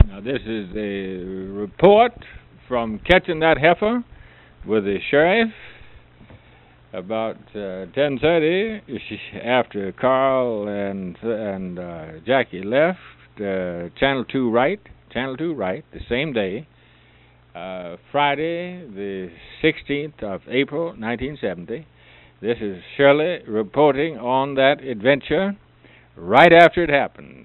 Now, this is a report from catching that heifer with the sheriff about 10:30 after Carl and Jackie left Channel 2 right, the same day, Friday, the 16th of April, 1970. This is Shirley reporting on that adventure right after it happened.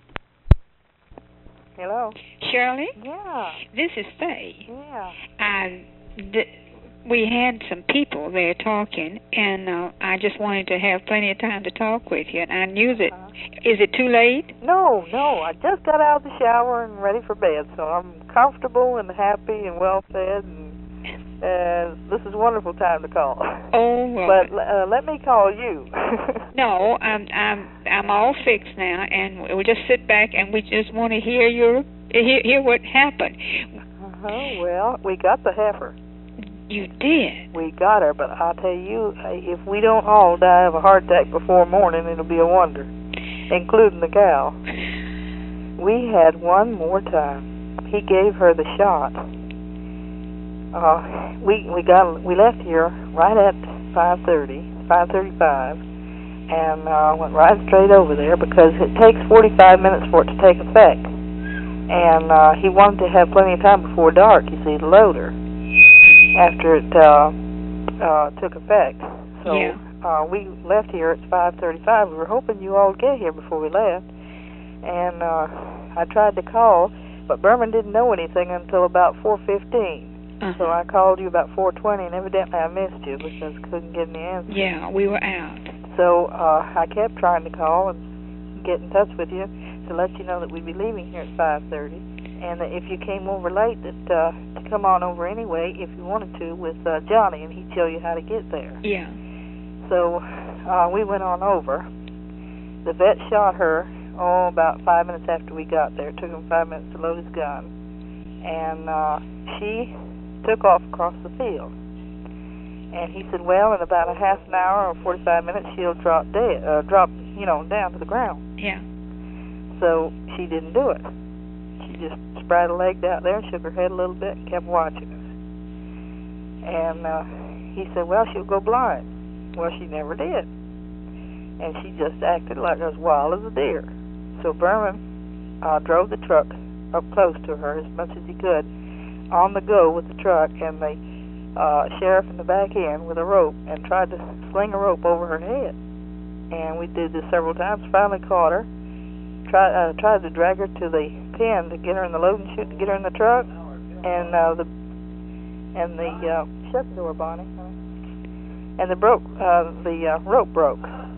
Hello. Shirley? Yeah. This is Faye. Yeah. We had some people there talking, and I just wanted to have plenty of time to talk with you. And I knew that. Is it too late? No. I just got out of the shower and ready for bed, so I'm comfortable and happy and well fed, and this is a wonderful time to call. Oh, well. But let me call you. No, I'm all fixed now, and we just sit back and we just want to hear hear what happened. Well, we got the heifer. You did? We got her, but I'll tell you, if we don't all die of a heart attack before morning, it'll be a wonder, including the cow. We had one more time. He gave her the shot. We left here right at 5:35, and went right straight over there because it takes 45 minutes for it to take effect. And he wanted to have plenty of time before dark, you see, to load her after it took effect. So yeah. We left here at 5:35. We were hoping you all would get here before we left. And I tried to call, but Berman didn't know anything until about 4:15. So I called you about 4:20, and evidently I missed you because I couldn't get any answer. Yeah, we were out. So I kept trying to call and get in touch with you to let you know that we'd be leaving here at 5:30, and that if you came over late, that to come on over anyway if you wanted to with Johnny, and he'd show you how to get there. Yeah. So we went on over. The vet shot her about 5 minutes after we got there. It took him 5 minutes to load his gun, and she took off across the field. And he said, well, in about a half an hour or 45 minutes, she'll drop down to the ground. Yeah. So she didn't do it. She just spread her legs out there and shook her head a little bit and kept watching us. And he said, well, she'll go blind. Well, she never did. And she just acted like as wild as a deer. So Berman drove the truck up close to her as much as he could, on the go with the truck, and the sheriff in the back end with a rope, and tried to sling a rope over her head. And we did this several times, finally caught her, tried to drag her to the pen to get her in the loading chute, to get her in the truck, and shut the door, Bonnie, and the rope broke.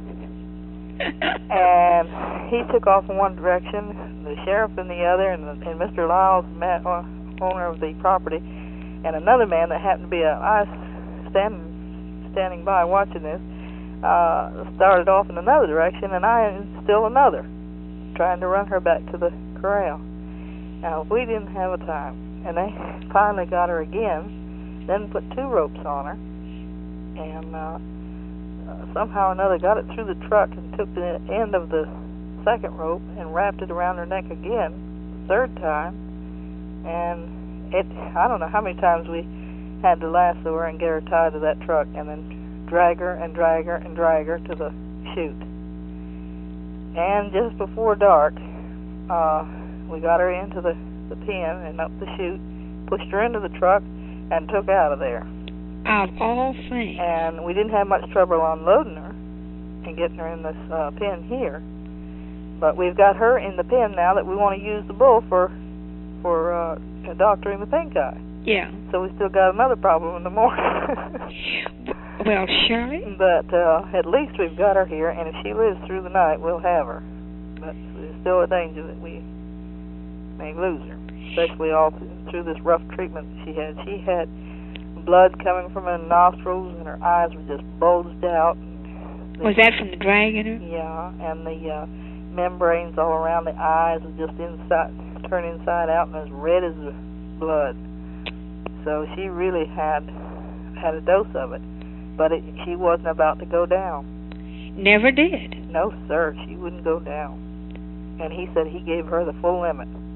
And he took off in one direction, the sheriff in the other, and Mr. Lyles, owner of the property, and another man that happened to be standing by watching this, started off in another direction, and I in still another, trying to run her back to the corral. Now, we didn't have a time, and they finally got her again, then put 2 ropes on her, and somehow or another got it through the truck and took the end of the second rope and wrapped it around her neck again, the third time. And I don't know how many times we had to lasso her and get her tied to that truck and then drag her to the chute. And just before dark, we got her into the pen and up the chute, pushed her into the truck, and took out of there. Of all things. And we didn't have much trouble unloading her and getting her in this pen here. But we've got her in the pen now that we want to use the bull for doctoring the pink eye. Yeah. So we still got another problem in the morning. Well, Shirley. But at least we've got her here, and if she lives through the night, we'll have her. But there's still a danger that we may lose her, especially all through this rough treatment she had. She had blood coming from her nostrils, and her eyes were just bulged out. Was that from the dragging her? Yeah, and the membranes all around the eyes were just turned inside out and as red as blood. So she really had a dose of it, but she wasn't about to go down. Never did. No, sir, she wouldn't go down. And he said he gave her the full limit.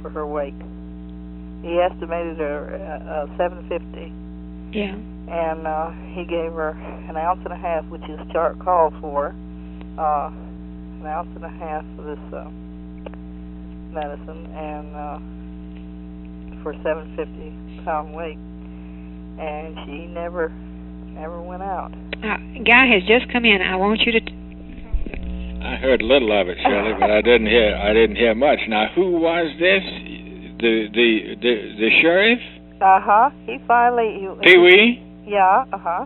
for her weight. He estimated her 750. Yeah. And he gave her 1.5 ounces, which his chart calls for. 1.5 ounces of this medicine, and for 750-pound weight, and she never went out. Guy has just come in. I want you to. I heard a little of it, Shirley, but I didn't hear much. Now, who was this? The sheriff? He finally. Pee Wee? Yeah.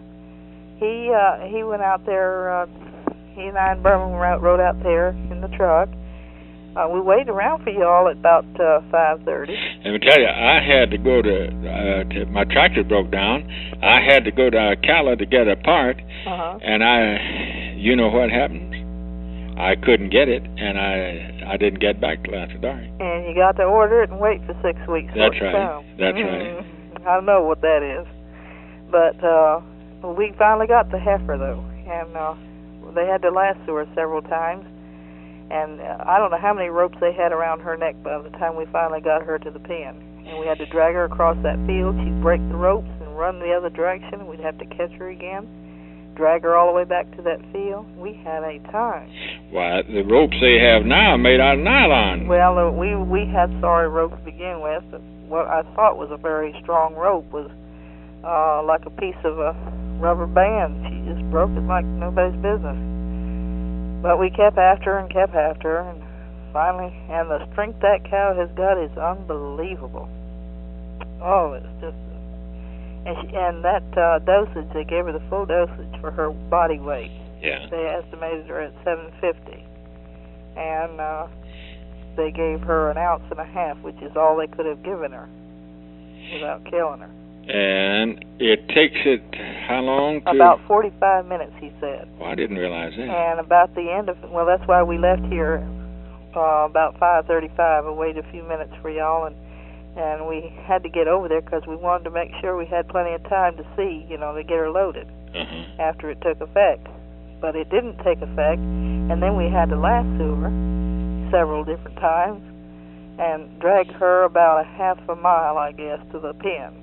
He went out there. He and I and Berman rode out there in the truck. We waited around for y'all at about 5:30. Let me tell you, I had to go to my tractor broke down. I had to go to Ocala to get a part, and you know what happened? I couldn't get it, and I didn't get back till after dark. And you got to order it and wait for 6 weeks. That's right. That's right. I know what that is, but we finally got the heifer though, and they had to lasso her several times. And I don't know how many ropes they had around her neck by the time we finally got her to the pen. And we had to drag her across that field. She'd break the ropes and run the other direction. We'd have to catch her again, drag her all the way back to that field. We had a time. Why, the ropes they have now are made out of nylon. Well, we had sorry rope to begin with. But what I thought was a very strong rope was like a piece of a rubber band. She just broke it like nobody's business. But we kept after her, and finally, and the strength that cow has got is unbelievable. Oh, it's just, and that dosage, they gave her the full dosage for her body weight. Yeah. They estimated her at 750, and they gave her 1.5 ounces, which is all they could have given her without killing her. And it takes it how long to... About 45 minutes, he said. Oh, I didn't realize that. And about the end of... Well, that's why we left here about 5:35. I waited a few minutes for y'all, and we had to get over there because we wanted to make sure we had plenty of time to see, to get her loaded after it took effect. But it didn't take effect, and then we had to lasso her several different times and drag her about 1/2 mile, I guess, to the pen.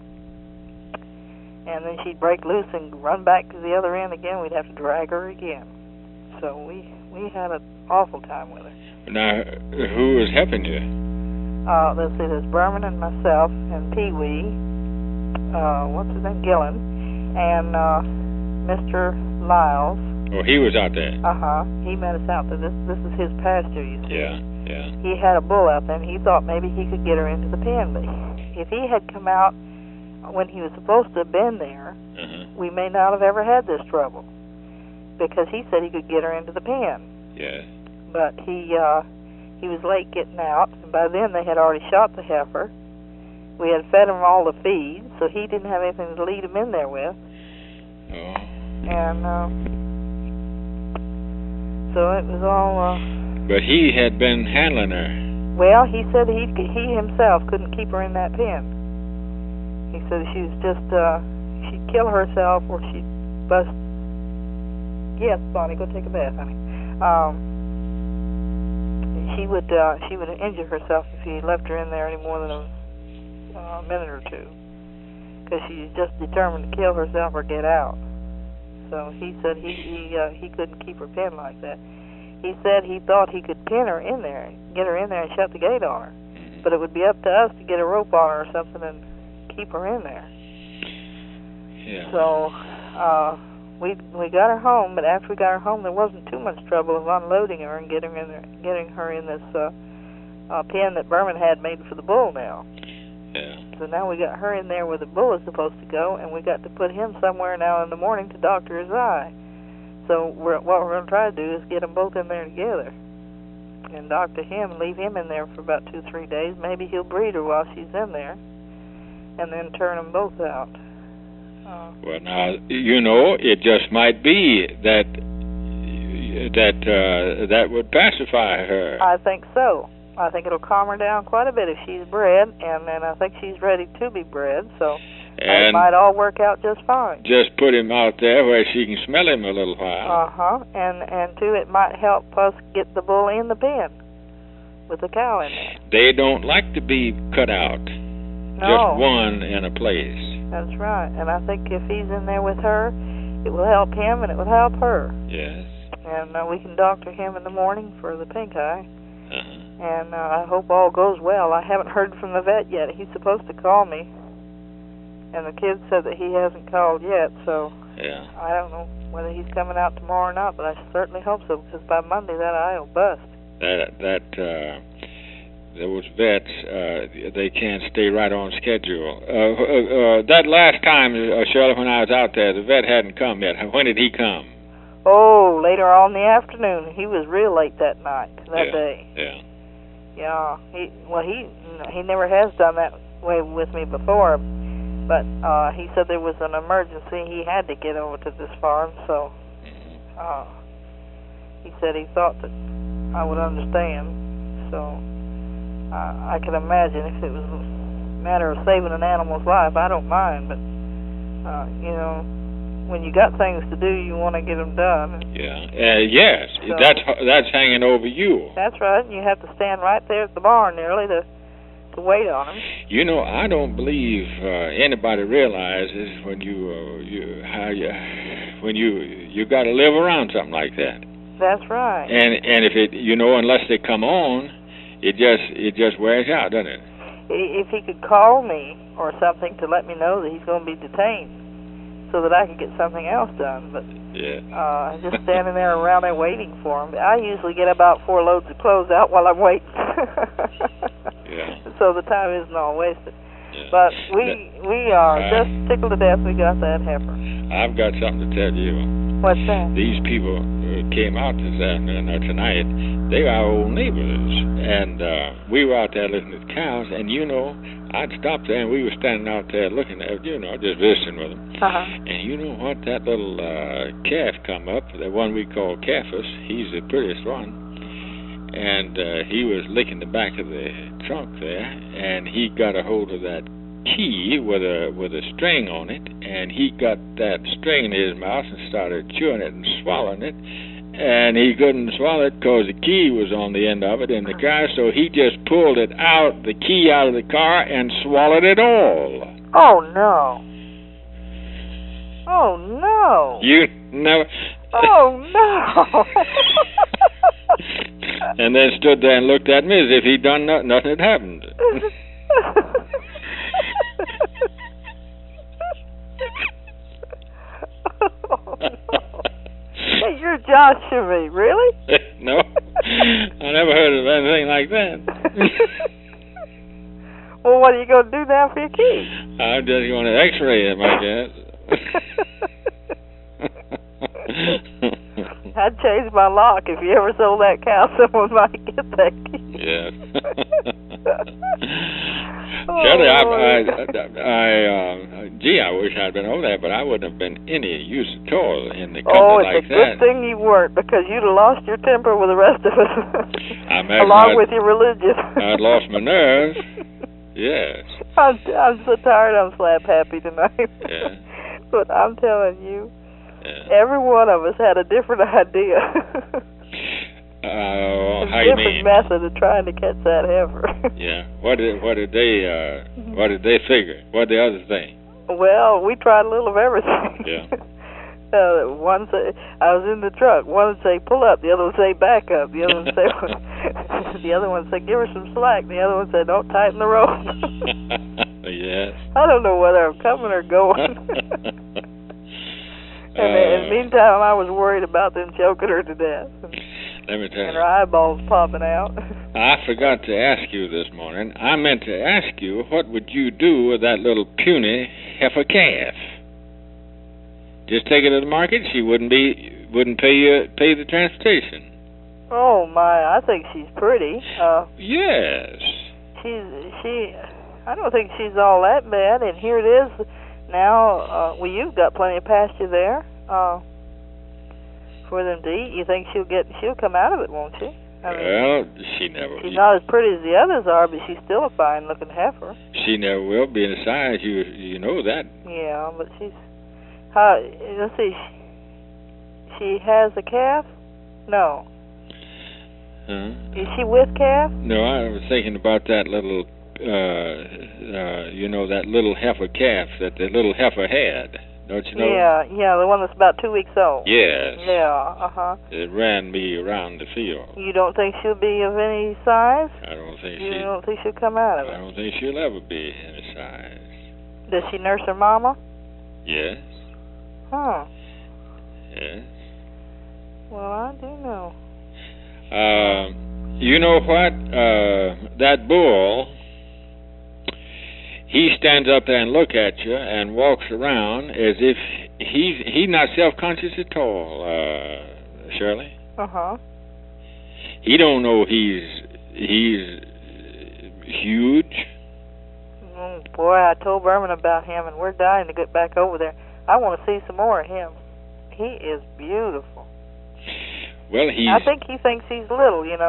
And then she'd break loose and run back to the other end again. We'd have to drag her again. So we had an awful time with her. Now, who was helping you? Let's see, there's Berman and myself and Pee Wee, what's his name, Gillen, and Mr. Lyles. Oh, he was out there. He met us out there. This is his pasture, you see. Yeah. He had a bull out there, and he thought maybe he could get her into the pen. But if he had come out when he was supposed to have been there, we may not have ever had this trouble, because he said he could get her into the pen. Yeah. But he was late getting out, and by then they had already shot the heifer. We had fed him all the feed, so he didn't have anything to lead him in there with. Oh. And so it was all... But he had been handling her. Well, he said he himself couldn't keep her in that pen. He said she was just, she'd kill herself or she'd bust... Yes, Bonnie, go take a bath, honey. She would injure herself if he left her in there any more than a minute or two, because she's just determined to kill herself or get out. So he said he couldn't keep her pinned like that. He said he thought he could pin her in there, get her in there and shut the gate on her, but it would be up to us to get a rope on her or something and keep her in there. Yeah. So we got her home, but after we got her home, there wasn't too much trouble of unloading her and getting her in this pen that Berman had made for the bull now. Yeah. So now we got her in there where the bull is supposed to go, and we got to put him somewhere now in the morning to doctor his eye. So what we're going to try to do is get them both in there together and doctor him and leave him in there for about 2-3 days. Maybe he'll breed her while she's in there, and then turn them both out. Well, now, it just might be that would pacify her. I think so. I think it'll calm her down quite a bit if she's bred, and then I think she's ready to be bred, so it might all work out just fine. Just put him out there where she can smell him a little while. And too, it might help us get the bull in the pen. with a cow in there. They don't like to be cut out. No. Just one in a place. That's right. And I think if he's in there with her, it will help him and it will help her. Yes. And we can doctor him in the morning for the pink eye. Uh-huh. And I hope all goes well. I haven't heard from the vet yet. He's supposed to call me. And the kid said that he hasn't called yet, so Yeah. I don't know whether he's coming out tomorrow or not, but I certainly hope so, because by Monday that eye will bust. Those vets, they can't stay right on schedule. That last time, Shirley, when I was out there, the vet hadn't come yet. When did he come? Oh, later on in the afternoon. He was real late that night, that day. Yeah. Yeah. He never has done that way with me before, but he said there was an emergency. He had to get over to this farm, so he said he thought that I would understand. So I can imagine if it was a matter of saving an animal's life, I don't mind, but you know, when you got things to do, you want to get them done. Yeah. Yes. So, that's hanging over you. That's right. You have to stand right there at the barn nearly to wait on them. You know, I don't believe anybody realizes when you got to live around something like that. That's right. And if it, you know, unless they come on, it just wears out, doesn't it? If he could call me or something to let me know that he's going to be detained, so that I could get something else done. But just standing there around there waiting for him. I usually get about 4 loads of clothes out while I'm waiting. Yeah. So the time isn't all wasted. Yeah. But we are just tickled to death we got that heifer. I've got something to tell you. What's that? These people came out this afternoon or tonight. They are our old neighbors, and we were out there looking at cows. And you know, I'd stopped there, and we were standing out there looking at, you know, just visiting with them. Uh-huh. And you know what? That little calf come up, the one we call Caiaphas. He's the prettiest one. And he was licking the back of the trunk there, and he got a hold of that key with a string on it, and he got that string in his mouth and started chewing it and swallowing it, and he couldn't swallow it because the key was on the end of it in the car, so he just pulled it out, the key out of the car, and swallowed it all. Oh, no. Oh, no. You never... Oh, no. And then stood there and looked at me as if he'd done nothing had happened. Oh, no. Hey, you're joshing me, really? No, I never heard of anything like that. Well, what are you going to do now for your key? I'm just going to x-ray him, I guess. I'd change my lock. If you ever sold that cow, someone might get that key. Yeah. Shirley, I wish I'd been over there, but I wouldn't have been any use at all in the company like that. Oh, it's a good thing you weren't, because you'd have lost your temper with the rest of us. Along with your religion. I'd lost my nerve. Yes. I'm so tired. I'm slap happy tonight. Yeah. But I'm telling you, yeah. every one of us had a different idea. How you mean? Different method of trying to catch that heifer. Yeah. What did they figure? What did the others think? Well, we tried a little of everything. Yeah. One say, I was in the truck. One would say pull up. The other would say back up. The other would say, the other one would say give her some slack. The other one said don't tighten the rope. Yes. I don't know whether I'm coming or going. And meantime, I was worried about them choking her to death. Let me tell you. And her eyeballs popping out. I forgot to ask you this morning. I meant to ask you, what would you do with that little puny heifer calf? Just take it to the market? She wouldn't pay the transportation. Oh my! I think she's pretty. Yes. I don't think she's all that bad. And here it is. Now, you've got plenty of pasture there for them to eat. You think she'll come out of it, won't she? She's not as pretty as the others are, but she's still a fine-looking heifer. She never will be in the size. You know that. Yeah, but she's. Let's see. She has a calf? No. Is she with Calf? No, I was thinking about that little, that little heifer calf that the little heifer had. Don't you know? Yeah, the one that's about 2 weeks old. Yes. Yeah, It ran me around the field. You don't think she'll be of any size? I don't think You don't think she'll come out of it? I don't think she'll ever be any size. Does she nurse her mama? Yes. Huh. Yes. Well, I do know. You know what? That bull, he stands up there and look at you and walks around as if he's not self-conscious at all, Shirley. Uh-huh. He don't know he's huge. Boy, I told Berman about him, and we're dying to get back over there. I want to see some more of him. He is beautiful. Well, I think he thinks he's little, he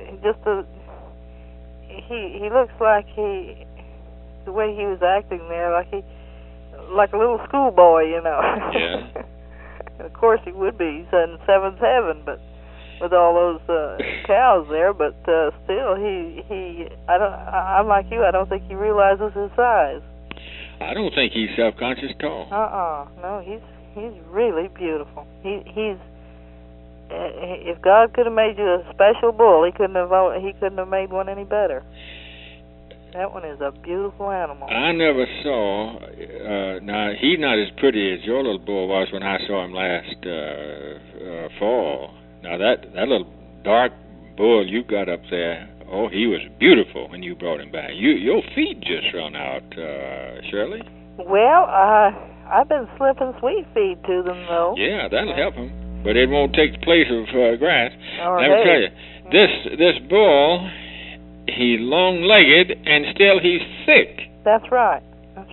looks like the way he was acting there, like a little schoolboy, Yeah. And of course he would be. He's in seventh heaven, but with all those cows there, but still I'm like you, I don't think he realizes his size. I don't think he's self-conscious at all. No, he's really beautiful. He's if God could have made you a special bull, he couldn't have made one any better. That one is a beautiful animal. I never saw. Now he's not as pretty as your little bull was when I saw him last fall. Now that little dark bull you got up there, oh, he was beautiful when you brought him back. Your feet just run out, Shirley. Well, I've been slipping sweet feed to them though. Yeah, that'll help him. But it won't take the place of grass. Let me tell you, this bull, he's long-legged and still he's thick. That's right.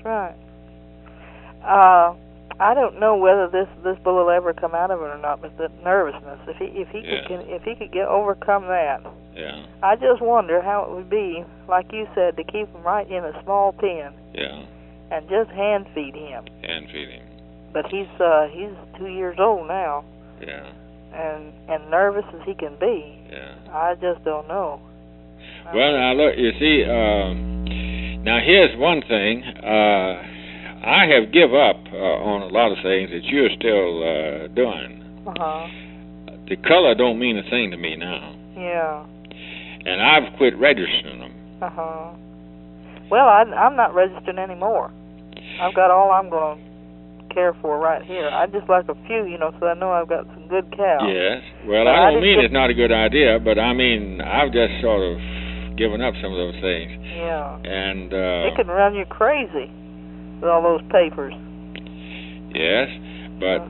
I don't know whether this bull will ever come out of it or not, but the nervousness. If he could overcome that. Yeah. I just wonder how it would be, like you said, to keep him right in a small pen. Yeah. And just hand feed him. But he's 2 years old now. Yeah. And nervous as he can be. Yeah. I just don't know. Well, now look, you see, now here's one thing. I have give up on a lot of things that you're still doing. The color don't mean a thing to me now. Yeah. And I've quit registering them. Well, I'm not registering anymore. I've got all I'm going to care for right here. I just like a few, so I know I've got some good cows. Yes. Well, I don't mean it's not a good idea, but I mean I've just sort of given up some of those things. Yeah. And they can run you crazy with all those papers. Yes, but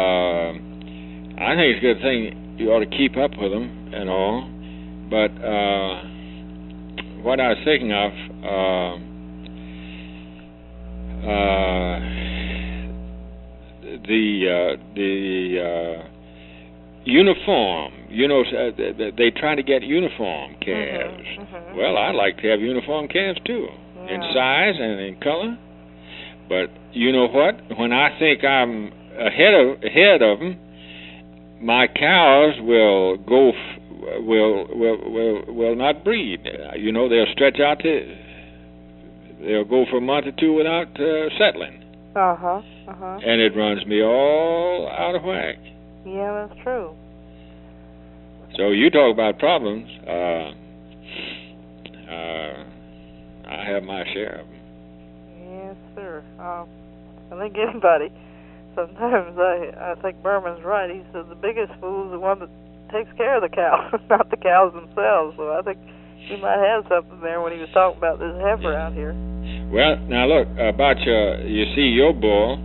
I think it's a good thing. You ought to keep up with them and all. But what I was thinking of, the uniform. They try to get uniform calves. Well, I'd like to have uniform calves too, in size and in color. But you know what? When I think I'm ahead of them, my cows will go. Will not breed. They'll stretch out they'll go for a month or two without settling. And it runs me all out of whack. Yeah, that's true. So you talk about problems. I have my share of them. Yes, sir. I think anybody. Sometimes I think Berman's right. He says the biggest fool is the one that takes care of the cows, not the cows themselves. So I think he might have something there when he was talking about this heifer out here. Well, now look, about your bull,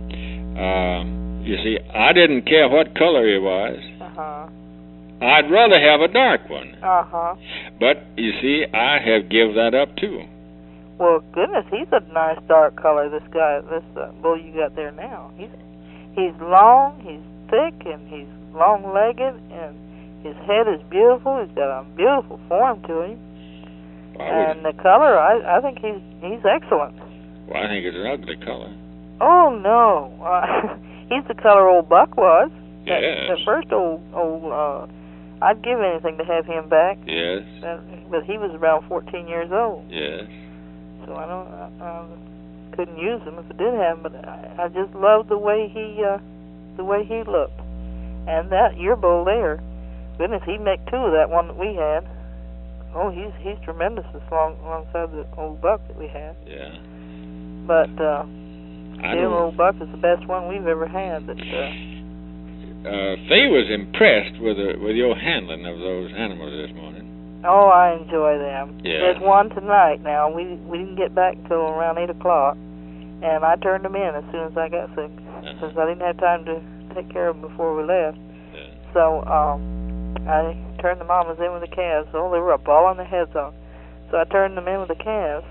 I didn't care what color he was. I'd rather have a dark one. But, you see, I have give that up too. Well, goodness, he's a nice dark color, this bull you got there now. He's long, he's thick, and he's long-legged, and his head is beautiful. He's got a beautiful form to him. And the color, I think he's excellent. Well, I think it's an ugly color. Oh, no. He's the color old Buck was. Yes. The first old I'd give anything to have him back. Yes. But he was around 14 years old. Yes. So I couldn't use him if I did have him, but I just loved the way he looked. And that your bull there, goodness, he'd make two of that one that we had. Oh, he's tremendous alongside the old buck that we had. Yeah. But the old buck is the best one we've ever had. That Faye was impressed with your handling of those animals this morning. Oh, I enjoy them. Yeah. There's one tonight now. We didn't get back till around 8 o'clock, and I turned them in as soon as I got sick, since I didn't have time to take care of them before we left. Yeah. So I turned the mamas in with the calves. Oh, they were bawling their heads off. So I turned them in with the calves,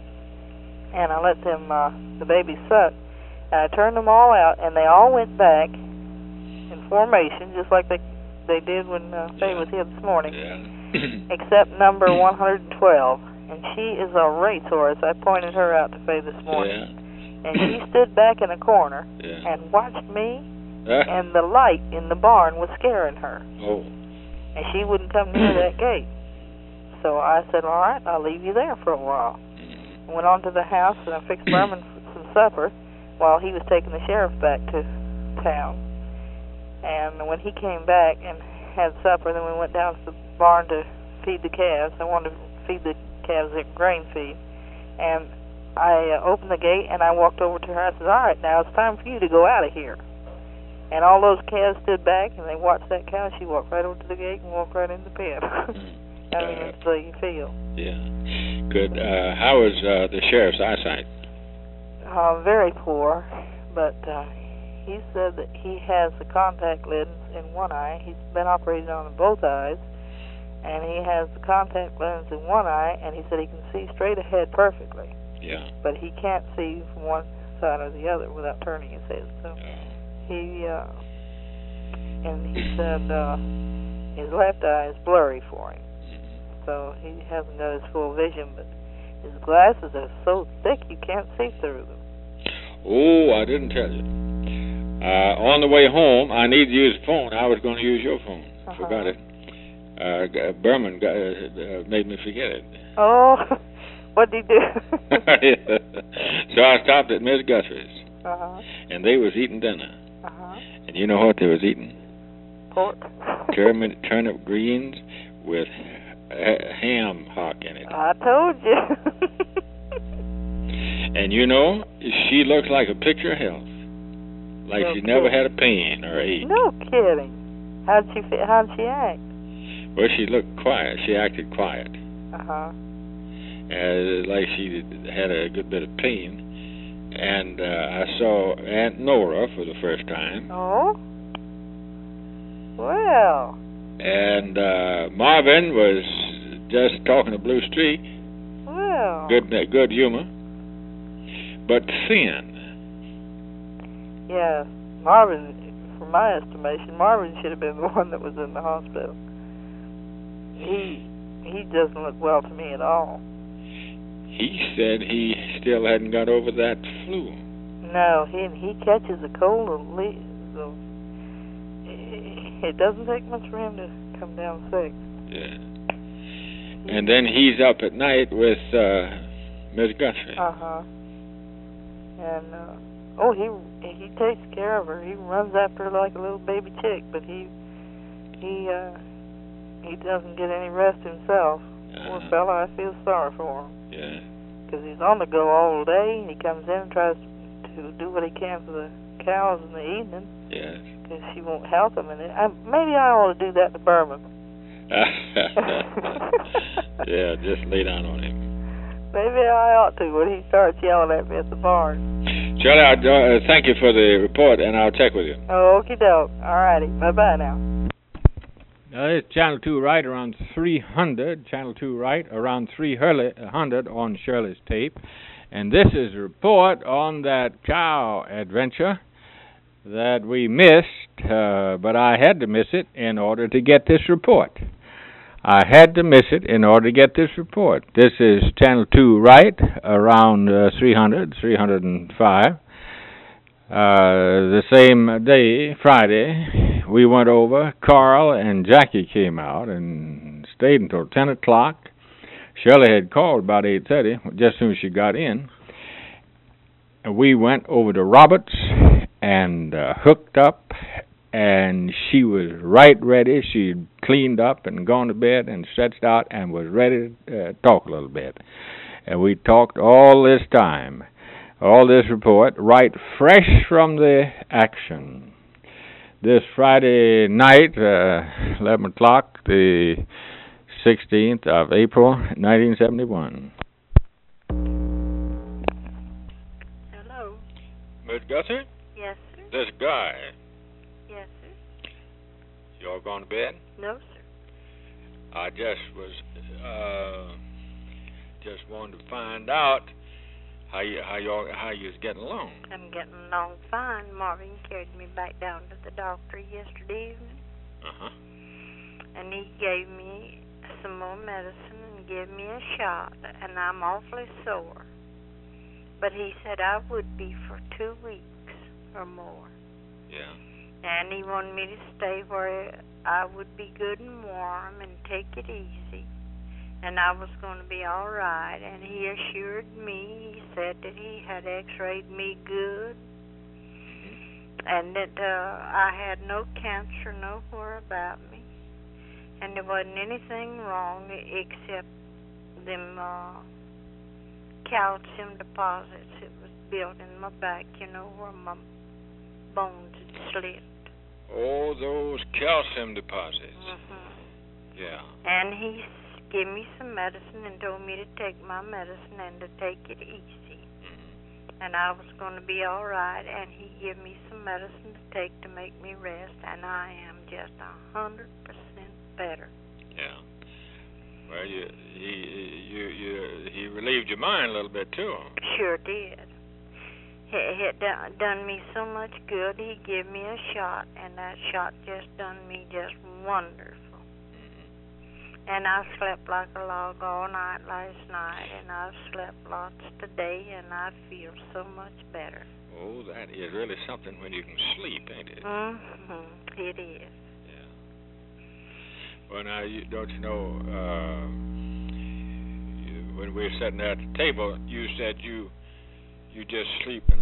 and I let them the babies suck, and I turned them all out, and they all went back in formation, just like they did when Faye was here this morning. Yeah. Except number 112, and she is a racehorse. I pointed her out to Faye this morning, and she stood back in a corner and watched me, and the light in the barn was scaring her. Oh. And she wouldn't come near that gate. So I said, all right, I'll leave you there for a while. I went on to the house, and I fixed Berman some supper while he was taking the sheriff back to town. And when he came back and had supper, then we went down to the barn to feed the calves. I wanted to feed the calves their grain feed. And I opened the gate, and I walked over to her. I said, all right, now it's time for you to go out of here. And all those calves stood back, and they watched that cow. She walked right over to the gate and walked right in the pen. I mean, it's the field. Yeah. Good. How is the sheriff's eyesight? Very poor, but he said that he has the contact lens in one eye. He's been operated on in both eyes, and he has the contact lens in one eye, and he said he can see straight ahead perfectly. Yeah. But he can't see from one side or the other without turning his head. So he said his left eye is blurry for him. So he hasn't got his full vision, but his glasses are so thick you can't see through them. Oh, I didn't tell you. On the way home, I need to use the phone. I was going to use your phone. Forgot it. Berman made me forget it. Oh, what did he do? So I stopped at Miss Guthrie's, and they was eating dinner. And you know what they was eating? Pork. Turnip greens with ham hock in it. I told you. And you know, she looks like a picture of health. Like she never had a pain or ache. No kidding. How'd she act? Well, she looked quiet. She acted quiet. Like she had a good bit of pain. And I saw Aunt Nora for the first time. Oh? Well. And Marvin was just talking to Blue Streak. Well. Good humor. But thin. Yeah, Marvin, from my estimation, Marvin should have been the one that was in the hospital. He doesn't look well to me at all. He said he still hadn't got over that flu. No, he catches a cold and it doesn't take much for him to come down sick. Yeah. And then he's up at night with Miss Guthrie. And he takes care of her. He runs after her like a little baby chick, but he doesn't get any rest himself. Poor fella, I feel sorry for him. Yeah. Because he's on the go all day. He comes in and tries to do what he can for the cows in the evening. Yes. Because she won't help him. And maybe I ought to do that to Berman. Yeah, just lay down on him. Maybe I ought to when he starts yelling at me at the barn. Charlie, thank you for the report, and I'll check with you. Okie doke. All righty. Bye-bye now. It's Channel 2 right around 300. Channel 2 right around 300 on Shirley's tape. And this is a report on that cow adventure that we missed, but I had to miss it in order to get this report. I had to miss it in order to get this report. This is Channel 2 right around 305. The same day, Friday, we went over. Carl and Jackie came out and stayed until 10 o'clock. Shirley had called about 8:30, just as soon as she got in. And we went over to Roberts and hooked up, and she was right ready. She'd cleaned up and gone to bed and stretched out and was ready to talk a little bit. And we talked all this time, all this report, right fresh from the action. This Friday night, 11 o'clock, the 16th of April, 1971. Hello. Miss Gussie? Yes, sir. This guy, Yes, sir. you all gone to bed? No, sir. I just was, just wanted to find out how you was getting along. I'm getting along fine. Marvin carried me back down to the doctor yesterday evening, Uh-huh. and he gave me some more medicine and gave me a shot, and I'm awfully sore. But he said I would be for 2 weeks or more. Yeah. And he wanted me to stay where I would be good and warm and take it easy. And I was going to be all right. And he assured me, he said that he had x-rayed me good. And that I had no cancer nowhere about me. And there wasn't anything wrong except them calcium deposits. It was built in my back, you know, where my bones had slipped. Oh, those calcium deposits. Mm-hmm. Yeah. And he gave me some medicine and told me to take my medicine and to take it easy. Mm-hmm. And I was going to be all right. And he gave me some medicine to take to make me rest. And I am just 100% better. Yeah. Well, he relieved your mind a little bit too. Sure did. It done me so much good. He gave me a shot, and that shot just done me just wonderful. Mm-hmm. And I slept like a log all night last night, and I've slept lots today, and I feel so much better. Oh, that is really something when you can sleep, ain't it? Mm-hmm. It is. Yeah. Well, now, don't you know, when we were sitting there at the table, you said you just sleeping.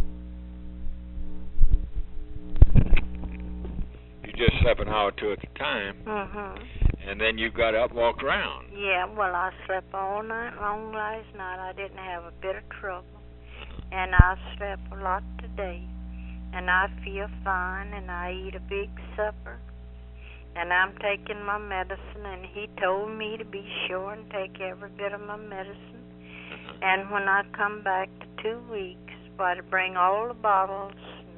You just slept an hour or two at a time, and then you got up, walked around. Yeah, well, I slept all night long last night. I didn't have a bit of trouble, and I slept a lot today, and I feel fine, and I eat a big supper, and I'm taking my medicine, and he told me to be sure and take every bit of my medicine. And when I come back to 2 weeks, to bring all the bottles.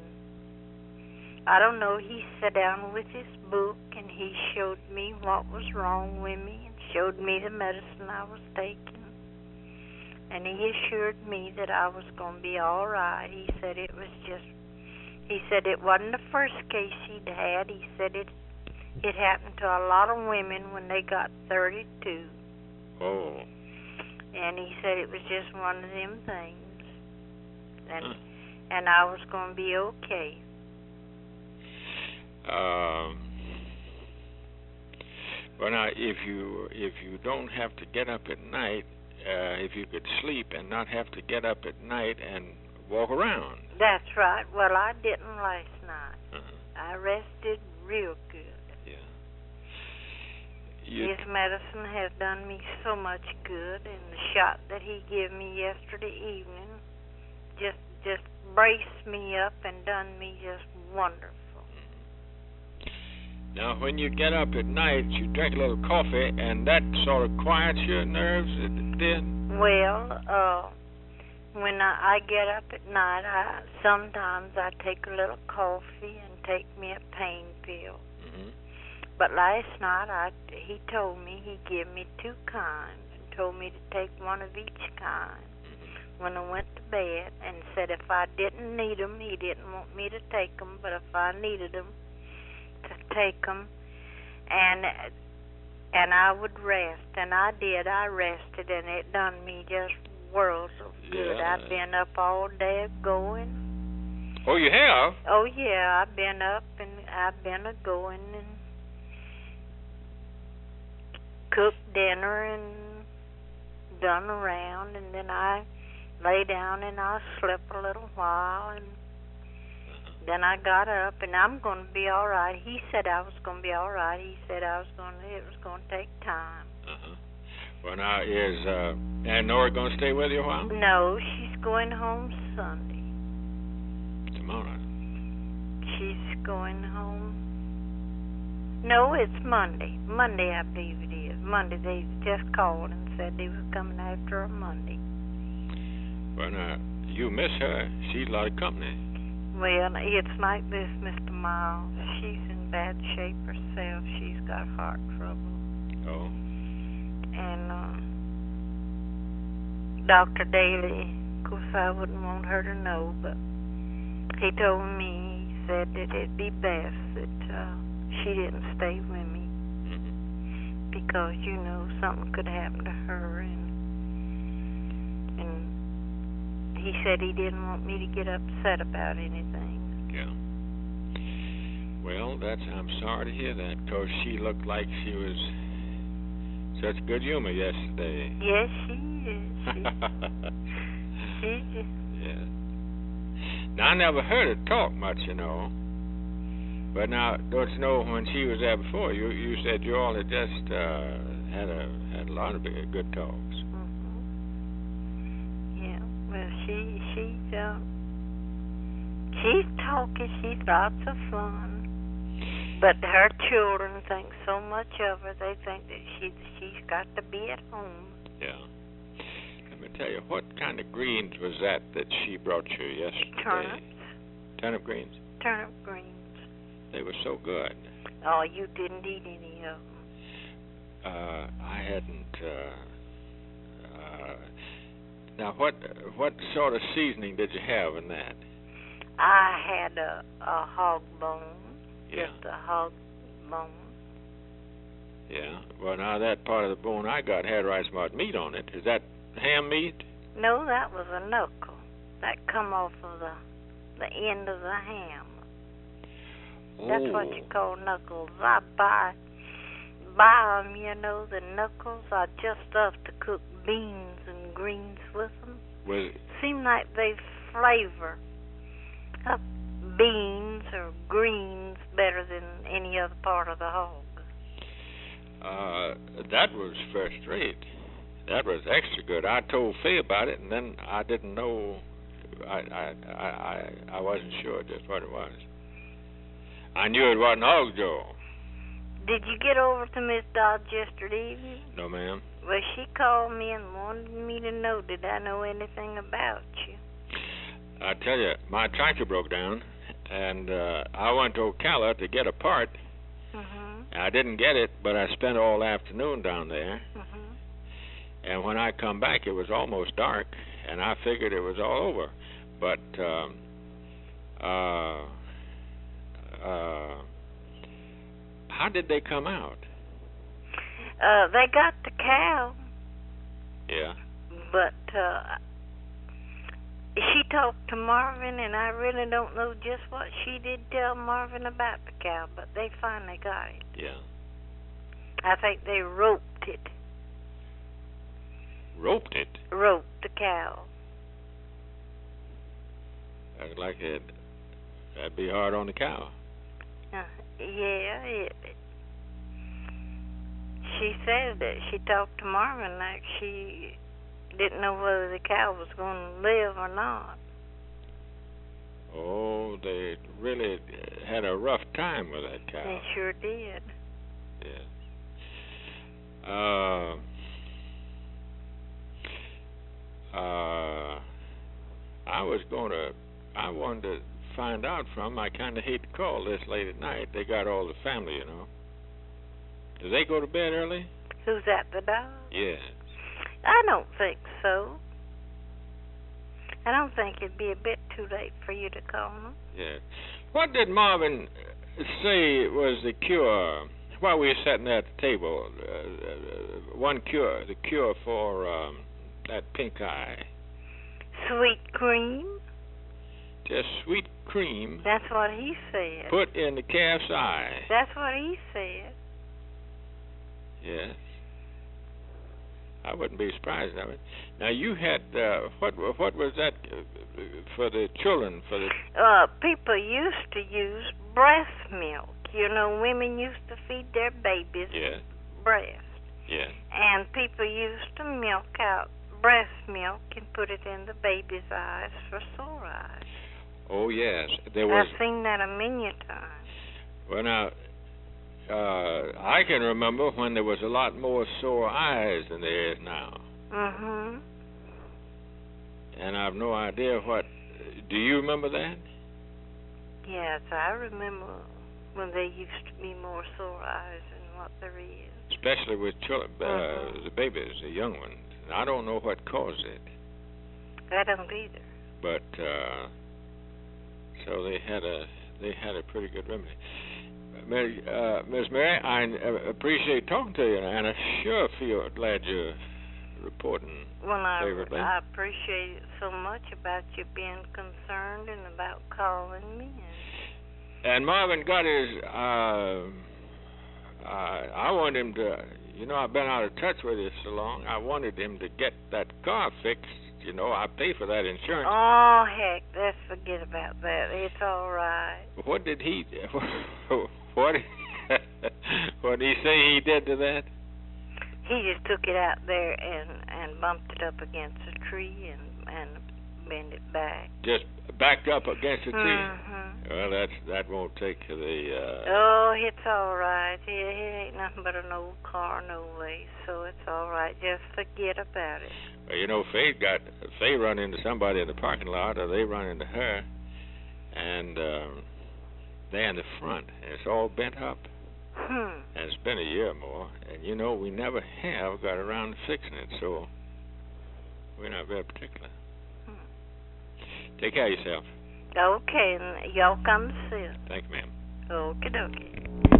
I don't know, he sat down with his book and he showed me what was wrong with me and showed me the medicine I was taking. And he assured me that I was going to be all right. He said it wasn't the first case he'd had. He said it happened to a lot of women when they got 32. Oh. And he said it was just one of them things. And I was going to be okay. Well, now, if you don't have to get up at night, if you could sleep and not have to get up at night and walk around. That's right. Well, I didn't last night. I rested real good. His medicine has done me so much good, and the shot that he gave me yesterday evening just braced me up and done me just wonderful. Now, when you get up at night, you drink a little coffee, and that sort of quiets your nerves, then? Well, when I get up at night, sometimes I take a little coffee and take me a pain pill. But last night, he told me, he gave me 2 kinds and told me to take one of each kind when I went to bed, and said if I didn't need them, he didn't want me to take them, but if I needed them, to take them, and I would rest. And I did. I rested, and it done me just worlds of good. Yeah. I've been up all day going. Oh, you have? Oh, yeah, I've been up, and I've been a-going and cooked dinner and done around, and then I lay down and I slept a little while, and then I got up, and I'm going to be all right. He said I was going to be all right. He said it was going to take time. Well, now, is Aunt Nora going to stay with you a while? No, she's going home Sunday. Tomorrow? She's going home. No, it's Monday. Monday, I believe it is. Monday, they just called and said they were coming after her Monday. Well, now, you miss her. She's a lot of company. Well, it's like this, Mr. Miles. She's in bad shape herself. She's got heart trouble. Oh. And Dr. Daly, of course I wouldn't want her to know, but he told me, he said that it'd be best that she didn't stay with me, because, you know, something could happen to her, and he said he didn't want me to get upset about anything. Yeah. Well, I'm sorry to hear that, because she looked like she was such good humor yesterday. Yes, she is. She is. Yeah. Now, I never heard her talk much, you know. But now, don't you know, when she was there before, you said you all had just had a lot of good talks. Yeah. Well, she's talky. She's lots of fun. But her children think so much of her. They think that she's got to be at home. Yeah. Let me tell you, what kind of greens was that she brought you yesterday? Turnips. Turnip greens? Turnip greens. They were so good. Oh, you didn't eat any of them. I hadn't. Now, what sort of seasoning did you have in that? I had a hog bone. Yeah. Just a hog bone. Yeah. Well, now that part of the bone I got had right smart meat on it. Is that ham meat? No, that was a knuckle. That come off of the end of the ham. That's what you call knuckles. I buy them, you know. The knuckles are just stuff to cook beans and greens with them. Seem like they flavor up beans or greens better than any other part of the hog. That was first rate. That was extra good. I told Faye about it, and then I didn't know. I wasn't sure just what it was. I knew it wasn't hog jaw. Did you get over to Miss Dodge yesterday evening? No, ma'am. Well, she called me and wanted me to know, did I know anything about you? I tell you, my tractor broke down, and I went to Ocala to get a part. I didn't get it, but I spent all afternoon down there. And when I come back, it was almost dark, and I figured it was all over. But how did they come out? They got the cow. Yeah. But she talked to Marvin, and I really don't know just what she did tell Marvin about the cow, but they finally got it. Yeah. I think they roped it. Roped it? Roped the cow. Like that'd be hard on the cow. Yeah, she said that she talked to Marvin like she didn't know whether the cow was going to live or not. Oh, they really had a rough time with that cow. They sure did. Yeah. I wanted to find out from. I kind of hate to call this late at night. They got all the family, you know. Do they go to bed early? Who's that, the dog? Yes. I don't think so. I don't think it'd be a bit too late for you to call them. Yeah. What did Marvin say was the cure while we were sitting there at the table? The cure for that pink eye. Sweet cream? Just sweet cream That's what he said. put in the calf's eye. That's what he said. Yes. I wouldn't be surprised of it. Now you had what was that for the children? For the People used to use breast milk. You know, women used to feed their babies breast. Yeah. And people used to milk out breast milk and put it in the baby's eyes for sore eyes. Oh yes, there was. I've seen that a million times. Well now, I can remember when there was a lot more sore eyes than there is now. Mhm. And I've no idea what. Do you remember that? Yes, I remember when there used to be more sore eyes than what there is. Especially with children, the babies, the young ones. I don't know what caused it. I don't either. But so they had a pretty good remedy. Miss Mary, I appreciate talking to you, and I sure feel glad you're reporting favorably. I appreciate it so much about you being concerned and about calling me. And Marvin got his. I want him to. You know, I've been out of touch with you so long. I wanted him to get that car fixed. You know, I pay for that insurance. Oh, heck, let's forget about that. It's all right. What did he? What did he say he did to that? He just took it out there and bumped it up against a tree and bent it back. Just backed up against a tree. Mm-hmm. Well, that won't take the. Oh, it's all right. It ain't nothing but an old car, no way. So it's all right. Just forget about it. Well, you know, Faye run into somebody in the parking lot, or they run into her, and they're in the front, and it's all bent up. And it's been a year or more, and you know, we never have got around to fixing it, so we're not very particular. Take care of yourself. Okay, and y'all come soon. Thank you, ma'am. Okie dokie.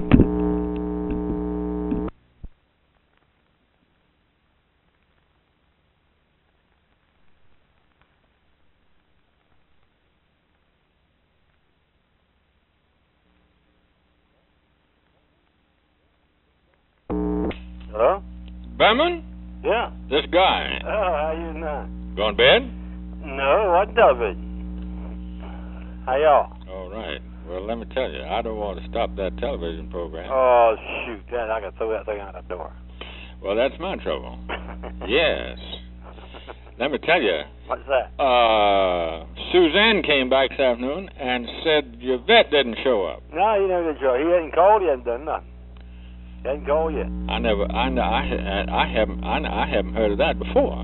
Hello? Berman? Yeah. This guy. Oh, how you doing? Going to bed? No, what television? How y'all? All right. Well, let me tell you, I don't want to stop that television program. Oh, shoot. I can throw that thing out the door. Well, that's my trouble. Yes. Let me tell you. What's that? Suzanne came back this afternoon and said your vet didn't show up. No, he never did show. He hadn't called. He hadn't done nothing. He hadn't called yet. I haven't heard of that before.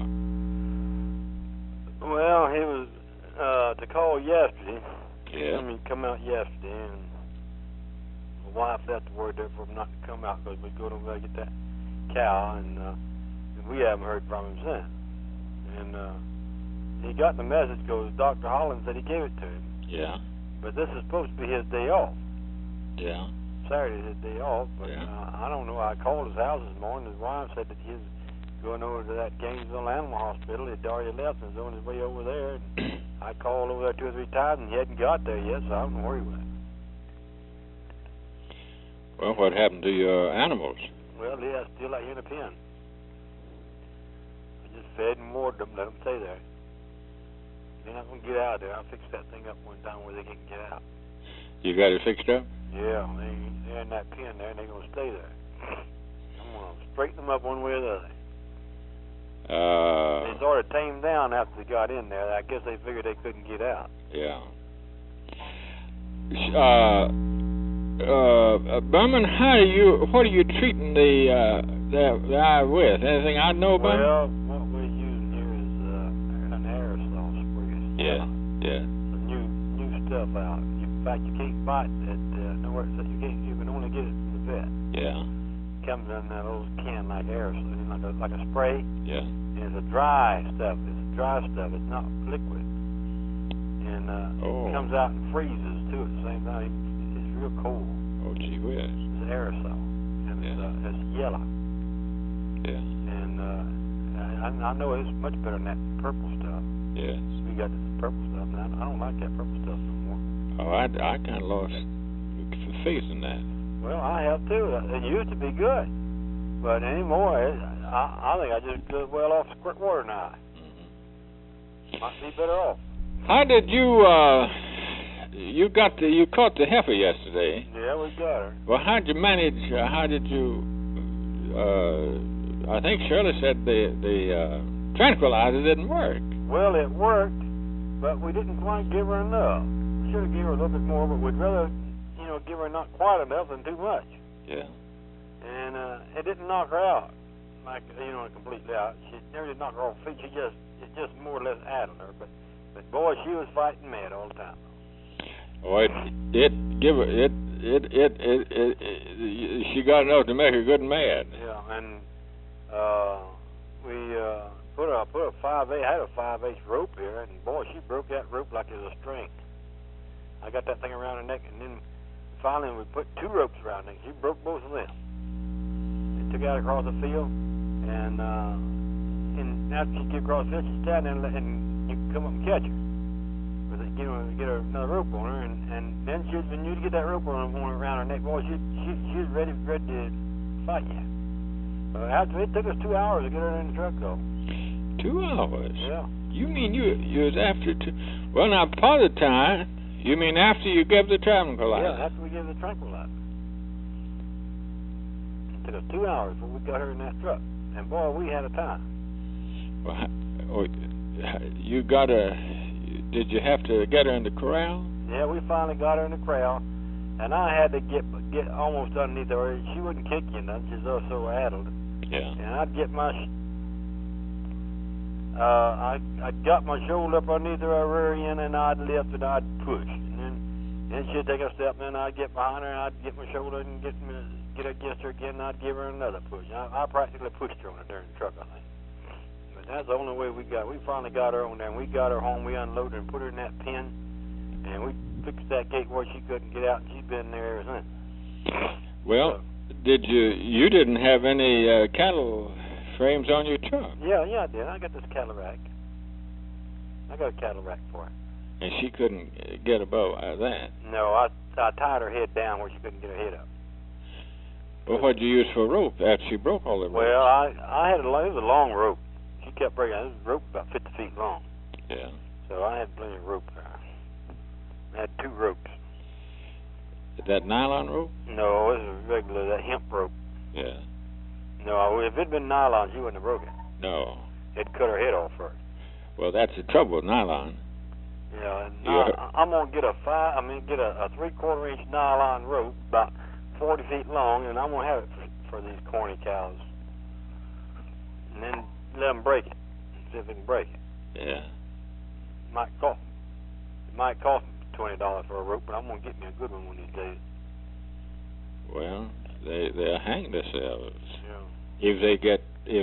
Well, he was to call yesterday. Yeah. I mean, come out yesterday, and my wife left the word there for him not to come out because we're going to get that cow, and we haven't heard from him since. And he got the message because Dr. Holland said he gave it to him. Yeah. But this is supposed to be his day off. Yeah. Saturday's his day off, but Yeah. I don't know. I called his house this morning. His wife said that he was going over to that Gainesville Animal Hospital. He'd already left and was on his way over there. And I called over there 2 or 3 times, and he hadn't got there yet, so I don't know where he went. Well, what happened to your animals? Well, yeah, still out here in the pen. I just fed and watered them, let them stay there. They're not going to get out of there. I fixed that thing up one time where they can't get out. You got it fixed up? Yeah, they're in that pen there, and they're going to stay there. I'm going to straighten them up one way or the other. They sort of tamed down after they got in there. I guess they figured they couldn't get out. Yeah. Berman, what are you treating the eye with? Anything I know about? Well, what we're using here is an aerosol spray. Yeah. Some new stuff out. In fact, you can't buy it at nowhere. You can only get it from the vet. Yeah. Comes in that little can like aerosol, like a spray. Yeah. And it's a dry stuff. It's not liquid. And it comes out and freezes too at the same time. It's real cold. Oh, gee whiz. It's an aerosol, and it's yellow. Yeah. And I know it's much better than that purple stuff. Yes. We got this purple stuff, and I don't like that purple stuff no more. Oh, I kind of lost faith in that. Well, I have too. It used to be good, but anymore, I think I just go well off squirt water now. Might be better off. How did you you caught the heifer yesterday? Yeah, we got her. Well, how'd you manage? How did you? I think Shirley said the tranquilizer didn't work. Well, it worked, but we didn't quite give her enough. We should have given her a little bit more, but we'd rather, give her not quite enough than too much. Yeah. And it didn't knock her out, like completely out. She never did knock her off her feet. It just more or less addled her. But boy, she was fighting mad all the time. Oh, she got enough to make her good and mad. Yeah, and we put a 5/8. I had a 5/8 rope here, and boy, she broke that rope like it was a string. I got that thing around her neck, and then finally we put 2 ropes around her neck. She broke both of them. And took out across the field, and after she get across the field, she'd stand there and you could come up and catch her. But get her another rope on her, and then when you get that rope on her around her neck, boy, she was ready to fight you. After it took us 2 hours to get her in the truck, though. 2 hours? Yeah. You mean you was after 2? Well, now part of the time, you mean after you gave the tranquilizer? Yeah, after we gave the tranquilizer. It took us 2 hours before we got her in that truck, and boy, we had a time. Well, you got her. Did you have to get her in the corral? Yeah, we finally got her in the corral, and I had to get almost underneath her. She wouldn't kick you nothing. She's so addled. Yeah. And I'd get my I got my shoulder up underneath her rear end, and I'd lift and I'd push, and then she'd take a step, and then I'd get behind her, and I'd get my shoulder and get against her again, and I'd give her another push. I practically pushed her on her during the truck, I think. But that's the only way we finally got her on there, and we got her home. We unloaded her and put her in that pen, and we fixed that gate where she couldn't get out, and she's been there ever since. Well, you didn't have any cattle frames on your truck? Yeah, I did. I got this cattle rack. I got a cattle rack for her. And she couldn't get above that? No, I tied her head down where she couldn't get her head up. Well, what'd you use for rope after she broke all the ropes? Well, I had it was a long rope. She kept breaking. This rope about 50 feet long. Yeah. So I had plenty of rope there. I had 2 ropes. That nylon rope? No, it was regular, that hemp rope. Yeah. No, if it'd been nylon, she wouldn't have broke it. No. It'd cut her head off first. Well, that's the trouble with nylon. Yeah, and I'm gonna get a 3/4 inch nylon rope, about 40 feet long, and I'm gonna have it for these corny cows, and then let them break it, see if they can break it. Yeah. It might cost $20 for a rope, but I'm gonna get me a good one these days. Well, they'll hang themselves. Yeah. If they get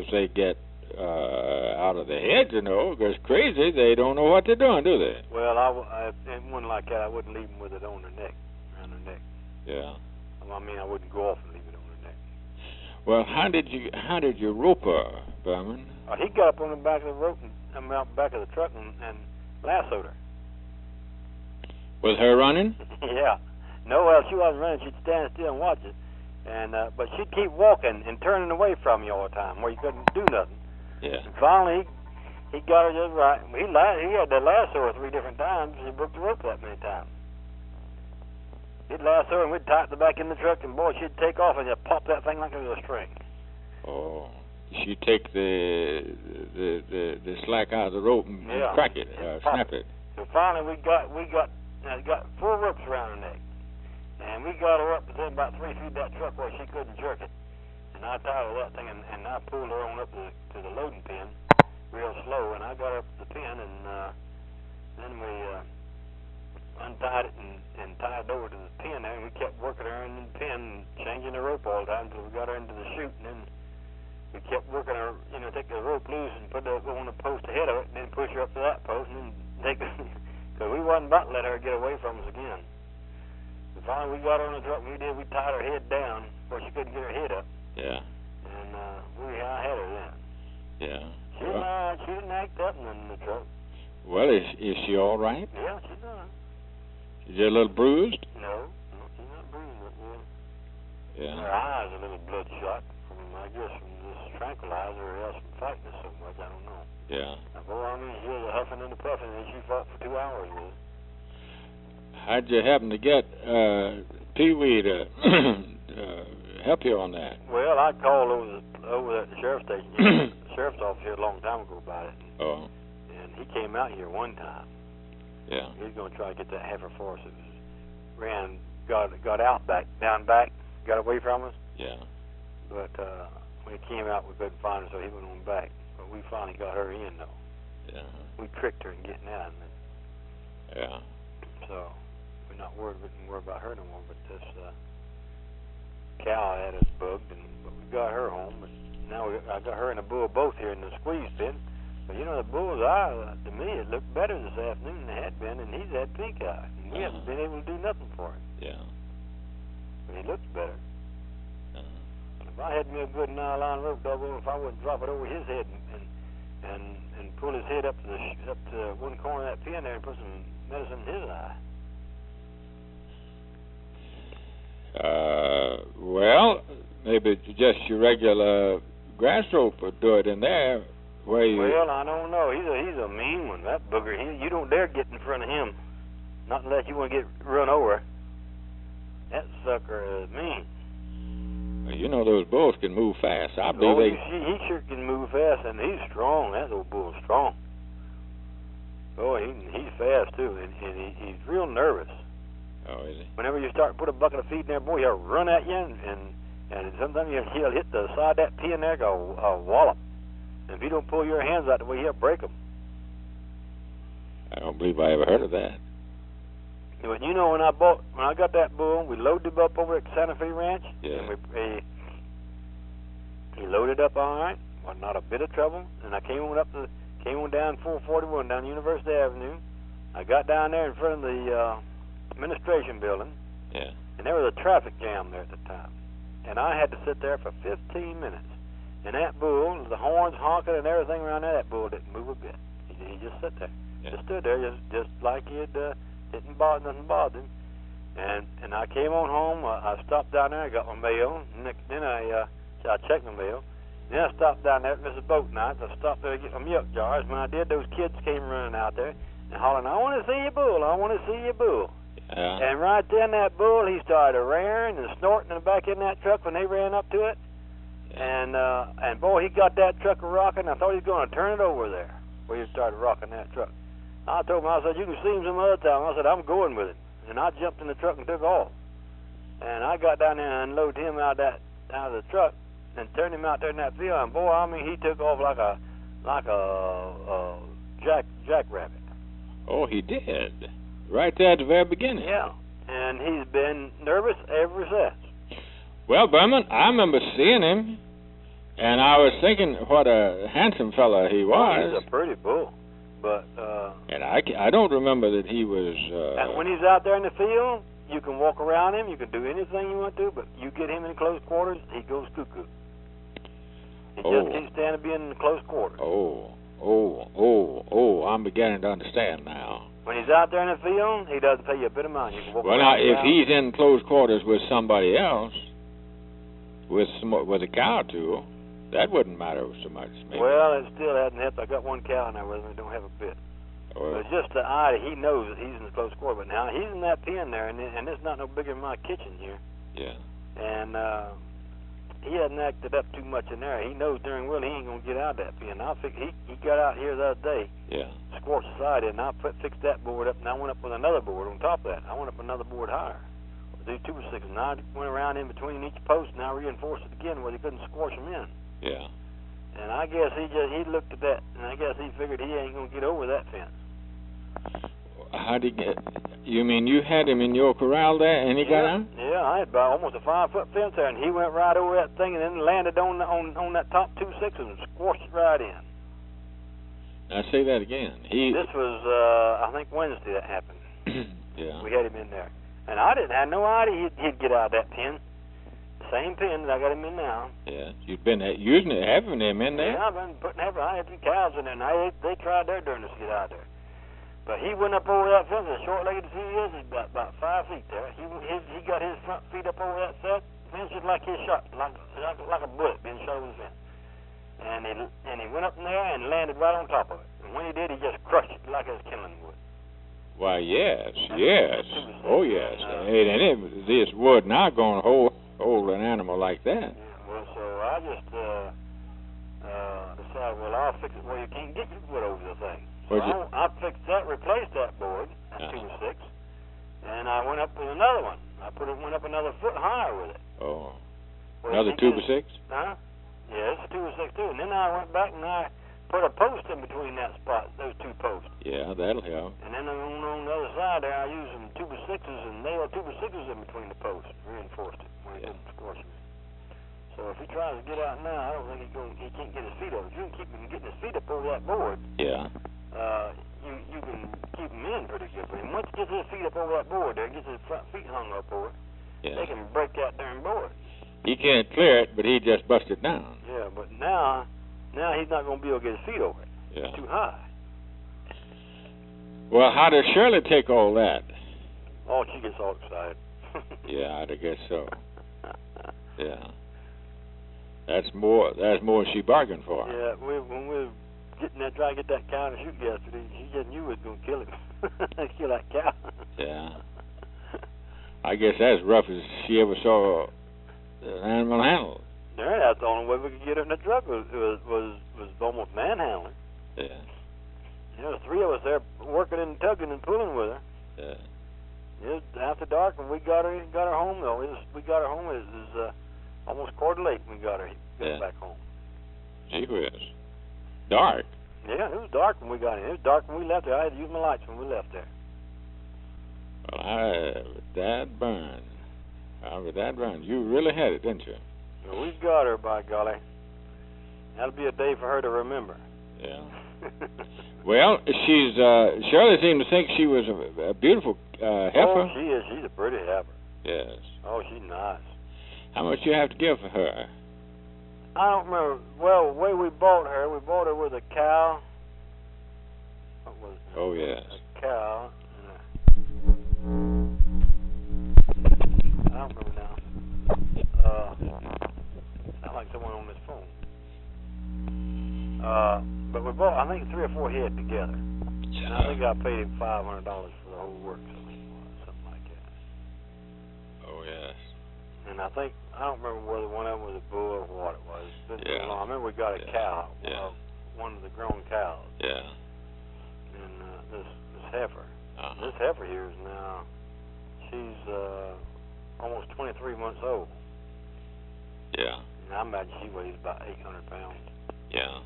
out of their head, because crazy, they don't know what they're doing, do they? Well, in one like that, I wouldn't leave them with it on their neck, around their neck. Yeah. I mean, I wouldn't go off and leave it on their neck. Well, how did you rope her, Berman? He got up on the back of the rope and out the back of the truck and lassoed her. Was her running? Yeah. No, well, she wasn't running. She'd stand still and watch it. But she'd keep walking and turning away from you all the time, where you couldn't do nothing. Yeah. And finally, he got her just right. He had to lasso her 3 different times. He broke the rope that many times. He'd lasso her, and we'd tie it back in the truck, and boy, she'd take off and just pop that thing like it was a string. Oh. She'd take the slack out of the rope and crack it, snap it. So finally, we got 4 ropes around her neck. And we got her up within about 3 feet of that truck where she couldn't jerk it. And I tied her that thing, and I pulled her on up to the loading pen real slow. And I got her up to the pen, and then we untied it and tied it over to the pen there. And we kept working her in the pen and changing the rope all the time until we got her into the chute. And then we kept working her, take the rope loose and put it on the post ahead of it, and then push her up to that post, and then take it. Because we wasn't about to let her get away from us again. Finally, we got her on the truck, and we tied her head down where she couldn't get her head up. Yeah. And I had her then. Yeah. She didn't act up in the truck. Well, is she all right? Yeah, she's all right. Is he a little bruised? No, he's not bruised up yet. Yeah. Her eye's a little bloodshot from, I guess, from this tranquilizer or else from fighting us so much. I don't know. Yeah. Now, boy, I mean, she was a huffing and a puffing, and she fought for 2 hours with us. How'd you happen to get Pee-wee to help you on that? Well, I called over at the sheriff's station, the sheriff's office here a long time ago about it. Oh. And he came out here one time. Yeah. He was going to try to get that heifer for us. It was, got out down back, got away from us. Yeah. But when he came out, we couldn't find her, so he went on back. But we finally got her in, though. Yeah. We tricked her in getting out. Yeah. So we're not worried about her no more. But this cow had us bugged, but we got her home. But now I got her and the bull both here in the squeeze pen. But you know, the bull's eye, to me, it looked better this afternoon than it had been, and he's had pink eye. And we haven't been able to do nothing for him. Yeah. But he looks better. If I had me a good nylon rope, doggone, if I wouldn't drop it over his head and pull his head up to one corner of that pen there and put some medicine in his eye. Well, maybe just your regular grass rope would do it in there. Where you... Well, I don't know. He's a mean one. That booger. You don't dare get in front of him, not unless you want to get run over. That sucker is mean. You know those bulls can move fast. I believe he sure can move fast, and he's strong. That old bull's strong. Oh, he's fast too, and he's real nervous. Oh, is he? Whenever you start to put a bucket of feed in there, boy, he'll run at you, and sometimes he'll hit the side of that pin there, go a wallop. And if you don't pull your hands out the way, he'll break them. I don't believe I ever heard of that. But you know, when I got that bull, we loaded him up over at Santa Fe Ranch. Yeah. And he loaded up all right, was not a bit of trouble. And I came on down 441 down University Avenue. I got down there in front of the administration building. Yeah. And there was a traffic jam there at the time. And I had to sit there for 15 minutes. And that bull, the horns honking and everything around there, that bull didn't move a bit. He just sat there. Yeah. Just stood there, just like he had nothing bothered him. And I came on home. I stopped down there. I got my mail. Then I checked my mail. Then I stopped down there at Mrs. Boatnight's. I stopped there to get my milk jars. When I did, those kids came running out there and hollering, "I want to see your bull! I want to see your bull!" Yeah. And right then, that bull, he started raring and snorting in the back in that truck when they ran up to it. And boy, he got that truck rocking. I thought he was going to turn it over there where he started rocking that truck. I told him, I said, "You can see him some other time." I said, "I'm going with him." And I jumped in the truck and took off. And I got down there and unloaded him out of the truck and turned him out there in that field. And boy, I mean, he took off like a jackrabbit. Oh, he did. Right there at the very beginning. Yeah. And he's been nervous ever since. Well, Berman, I remember seeing him, and I was thinking what a handsome fella he was. He's a pretty bull. But and I don't remember that he was... and when he's out there in the field, you can walk around him, you can do anything you want to, but you get him in close quarters, he goes cuckoo. He just can't stand to be in close quarters. I'm beginning to understand now. When he's out there in the field, he doesn't pay you a bit of mind. You can walk well, now, if around. he's in close quarters with somebody else, with a cow or two, that wouldn't matter so much. Maybe. Well, it still hasn't helped. I got one cow in there with him. It don't have a bit. Well, it's just the eye. He knows that he's in close quarters. But now he's in that pen there, and it's not no bigger than my kitchen here. Yeah. And he hasn't acted up too much in there. He knows darn well he ain't gonna get out of that pen. I think he got out here the other day. Yeah. Squashed the side in, and I fixed that board up, and I went up with another board on top of that. I went up another board higher. Do 2 or 6, and I went around in between each post, and I reinforced it again where they couldn't squash them in. Yeah. And I guess he looked at that, and I guess he figured he ain't gonna get over that fence. How did he get? You mean you had him in your corral there, and he got out? Yeah, I had about almost a 5-foot fence there, and he went right over that thing, and then landed on that top 2 6s and squashed it right in. Now say that again. This was I think Wednesday that happened. Yeah. We had him in there, and I didn't have no idea he'd get out of that pen. Same pen that I got him in now. Yeah, you've been having him in there. Yeah, I've been I had 2 cows in there, and they tried their darndest to get out there. But he went up over that fence, as short-legged as he is, he's about 5 feet there. He got his front feet up over that fence just like his shot, like a bullet being shot over the fence. And he went up in there and landed right on top of it. And when he did, he just crushed it like it was kindling wood. Why, yes. Oh, yes. And this wood not going to hold an animal like that. Yeah, well, so I just decided, well, I'll fix it where you can't get your wood over the thing. So I fixed that, replaced that board, that 2x6, and I went up with another one. Went up another foot higher with it. Oh. Another 2x6? Huh? Yeah, it's a 2x6 too. And then I went back and I put a post in between that spot, those two posts. Yeah, that'll help. And then on the other side there, I used some 2x6s and nailed 2x6s in between the posts, reinforced it when he didn't squash it. So if he tries to get out now, I don't think he can't get his feet over. If you can keep him getting his feet up over that board, yeah. You can keep him in pretty good. But once he gets his feet up over that board there, gets his front feet hung up over it, they can break that darn board. He can't clear it, but he just bust it down. Yeah, but now he's not going to be able to get his feet over it. Yeah. It's too high. Well, how does Shirley take all that? Oh, she gets all excited. Yeah, I guess so. Yeah. That's more than she bargained for. Yeah, when we were getting that, trying to get that cow to shoot yesterday, she just knew we was going to kill him. Kill that cow. Yeah. I guess that's as rough as she ever saw an animal handled. Yeah, that's the only way we could get her in the truck was almost manhandling. Yeah. You know, the three of us there working and tugging and pulling with her. Yeah. It was after dark when we got her home though. We got her home. It was almost quarter late when we got her back home. Gee whiz. Dark. Yeah, it was dark when we got in. It was dark when we left there. I had to use my lights when we left there. Well, that burn. You really had it, didn't you? Well, we got her, by golly. That'll be a day for her to remember. Yeah. Well, Shirley seemed to think she was a beautiful heifer. Oh, she is. She's a pretty heifer. Yes. Oh, she's nice. How much do you have to give for her? I don't remember. Well, the way we bought her with a cow. What was it? Oh, yes. A cow. I don't remember now. Sound like someone on this phone. But we bought, I think, 3 or 4 head together. Yeah. And I think I paid him $500 for the whole work, something like that. Oh, yes. And I don't remember whether one of them was a bull or what it was. Yeah. I remember we got a cow, one of the grown cows. Yeah. And this heifer. Uh-huh. This heifer here is now, she's almost 23 months old. Yeah. And I imagine she weighs about 800 pounds. Yeah.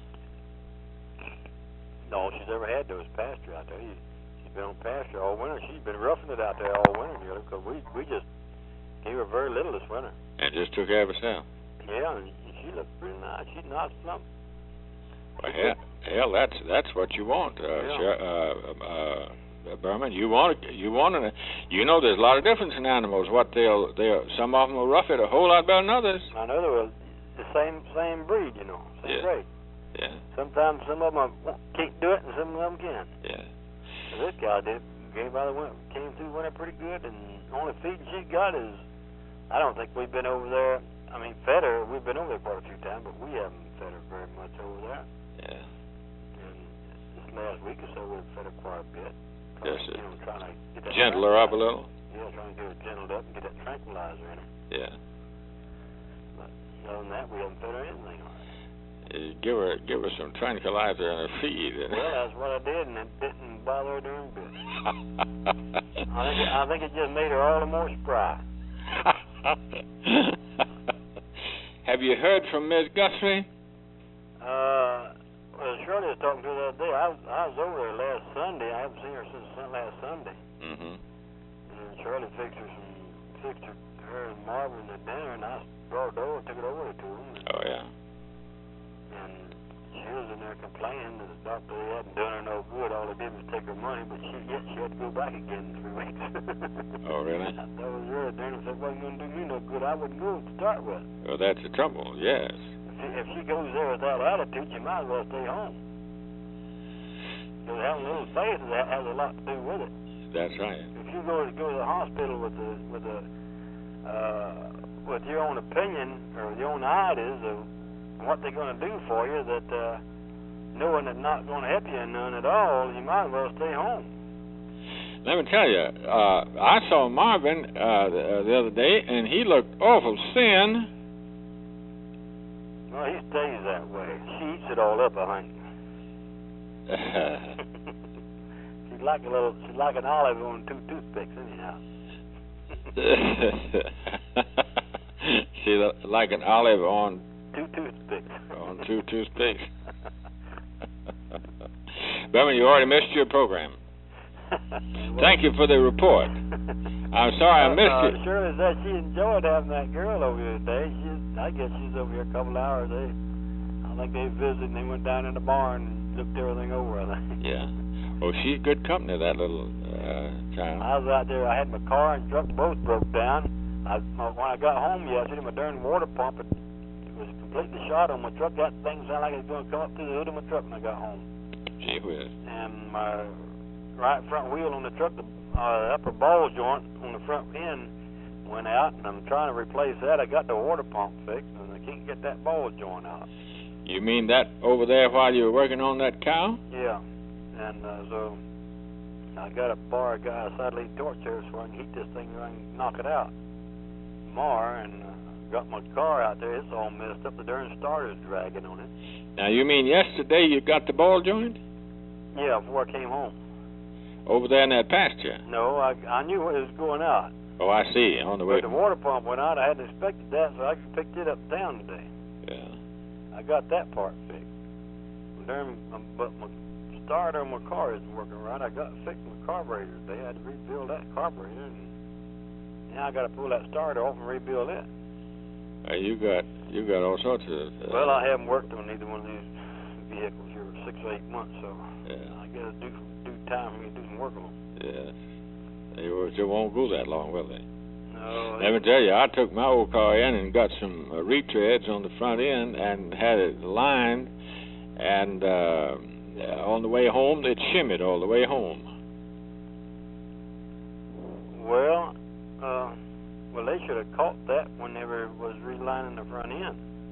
All she's ever had though is pasture out there. She's been on pasture all winter. She's been roughing it out there all winter, because we just gave her very little this winter. And just took care of herself. Yeah, and she looked pretty nice. She's not something. Well, hell, that's what you want, Berman. You want there's a lot of difference in animals. Some of them will rough it a whole lot better than others. I know they were the same breed, same grade. Yeah. Sometimes some of them can't do it, and some of them can. Yeah. So this guy did. Came through winter pretty good, and the only feed she got is, I don't think we've been over there. I mean, fed her. We've been over there quite a few times, but we haven't fed her very much over there. Yeah. And this last week or so, we've fed her quite a bit. Just trying to get that gentle her up a little. Yeah, trying to get her gentled up and get that tranquilizer in her. Yeah. But other than that, we haven't fed her anything on it. Give her some tranquilizer in her feed. Well, that's what I did, and it didn't bother her darn bit. I think it just made her all the more spry. Have you heard from Miss Guthrie? Well, Shirley was talking to her the other day. I was over there last Sunday. I haven't seen her since last Sunday. Mm-hmm. And Shirley fixed her and Marvin the dinner, and I brought it over, took it over to them. Oh, yeah. And she was in there complaining that the doctor hadn't done her no good. All they did was take her money, but she had to go back again in 3 weeks. Oh, really? That was really darn. If it wasn't going to do me no good, I wouldn't go to start with. Well, that's the trouble, yes. If she goes there with that attitude, she might as well stay home. Because long little faith that has a lot to do with it. That's right. If you go to the hospital with your own opinion or your own ideas of what they're going to do for you, that knowing they're not going to help you in none at all, you might as well stay home. Let me tell you, I saw Marvin the other day, and he looked awful thin. Well, he stays that way. She eats it all up, I think. She's like an olive on 2 toothpicks, anyhow. She's like an olive on 2 toothpicks. On 2 toothpicks. Beverman, you already missed your program. Thank you for the report. I'm sorry I missed it. Shirley said she enjoyed having that girl over here today. I guess she's over here a couple of hours. I think they visited and they went down in the barn and looked everything over, I think. Yeah. Oh, she's good company, that little child. I was out there. I had my car and truck both broke down. When I got home yesterday, my darn water pump it was completely shot on my truck. That thing sounded like it was going to come up through the hood of my truck when I got home. Gee whiz. And my right front wheel on the truck, the upper ball joint on the front end went out, and I'm trying to replace that. I got the water pump fixed, and I can't get that ball joint out. You mean that over there while you were working on that cow? Yeah. And so I got to borrow a guy a side lead torch here so I can heat this thing and I can knock it out tomorrow. And got my car out there. It's all messed up. The darn starter's dragging on it. Now, you mean yesterday you got the ball joint? Yeah, before I came home. Over there in that pasture? No, I knew it was going out. Oh, I see. On the way. But the water pump went out. I hadn't expected that, so I picked it up down today. Yeah. I got that part fixed. But my starter on my car isn't working right. I got fixed my carburetor today. I had to rebuild that carburetor, and now I got to pull that starter off and rebuild it. You got all sorts of. Well, I haven't worked on either one of these vehicles here for 6 or 8 months, so yeah. I guess it's due time for me to do some work on them. Yes. They won't go that long, will they? No. Let me tell you, I took my old car in and got some retreads on the front end and had it lined, and on the way home, it shimmied all the way home. Well, they should have caught that whenever it was relining the front end.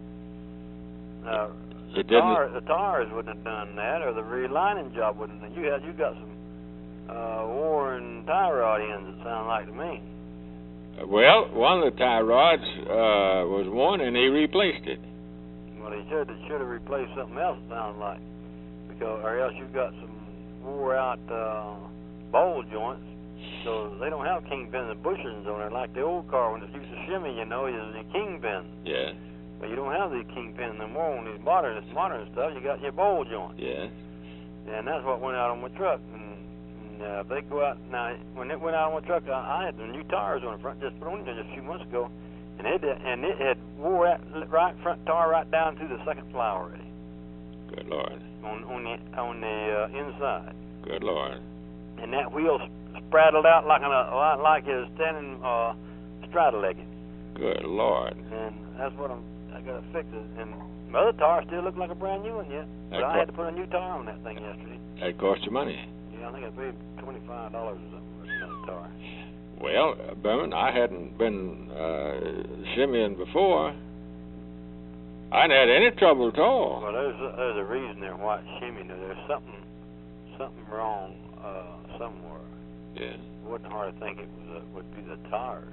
The tires wouldn't have done that, or the relining job wouldn't have. You got some worn tie rod ends, it sounded like to me. Well, one of the tie rods was worn, and he replaced it. Well, he should have replaced something else, it sounds like. Or else you've got some wore-out ball joints, so they don't have kingpins and bushings on there like the old car when it used to shimmy, is the kingpin. Yeah. But you don't have these kingpins no more on these modern stuff. You got your ball joint. Yeah. And that's what went out on my truck. And they go out now. When it went out on my truck, I had the new tires on the front. Just put on it just a few months ago, and it had wore that right front tire right down to the second ply already. Good Lord. On the inside. Good Lord. And that wheel spraddled out like it was standing straddle-legged. Good Lord. And that's what I got to fix it. And my other tire still looks like a brand new one yet. But I had to put a new tire on that thing yesterday. That cost you money. Yeah, I think I paid $25 or something for another tire. Well, Berman, I hadn't been shimmying before. I hadn't had any trouble at all. Well, there's a reason there why it's shimmying. There's something wrong somewhere. Yeah. It wasn't hard to think it would be the tires.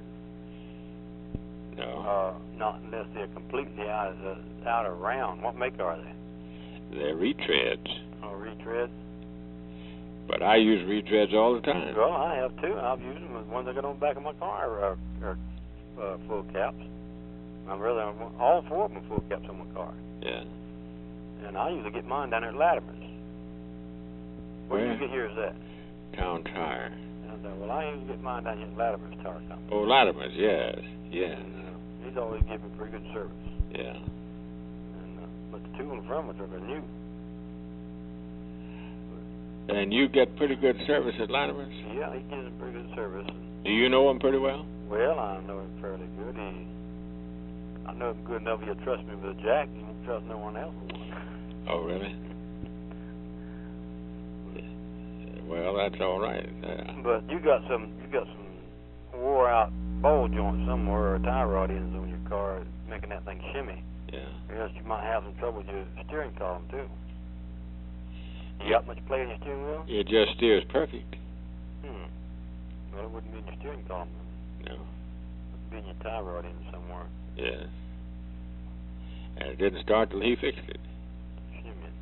No. Not unless they're completely out of round. What make are they? They're retreads. Oh, retreads? But I use retreads all the time. Well, I have too. I've used them. The ones I got on the back of my car are full caps. All 4 of them are full caps on my car. Yeah. And I usually get mine down there at Latimer's. Where do you get yours at? Town Tire. Well, I usually get mine down here at Latimer's Tire Company. Oh, Latimer's, yes. Yes. And, he's always giving me pretty good service. Yeah. And but the 2 in front of them are new. And you get pretty good service at Latimer's? Yeah, he gives them pretty good service. Do you know him pretty well? Well, I know him fairly good. I know him good enough he'll trust me with a jack. He won't trust no one else with one. Oh, really? that's all right. But you got some wore out ball joints somewhere or tie rod ends on your car making that thing shimmy. Yeah. Or else you might have some trouble with your steering column too. You got much play in your steering wheel? It just steers perfect. Well, it wouldn't be in your steering column. No. It would be in your tie rod end somewhere. Yes. And it didn't start till he fixed it. Shimmying.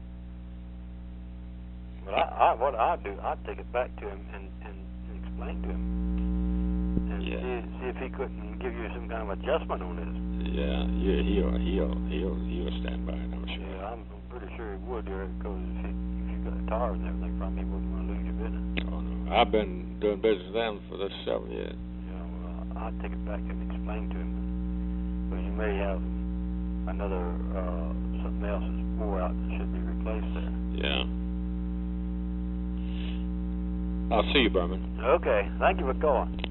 But what I'd do, I'd take it back to him and explain to him. And see if he couldn't give you some kind of adjustment on this. Yeah, he'll stand by it, I'm sure. Yeah, I'm pretty sure he would, because if you got tires and everything from him, he wouldn't want to lose your business. Oh, no. I've been doing business with them for this 7 years. Yeah, well, I'd take it back and explain to him. Because you may have another, something else that's wore out that should be replaced there. Yeah. I'll see you, Berman. Okay, thank you for calling.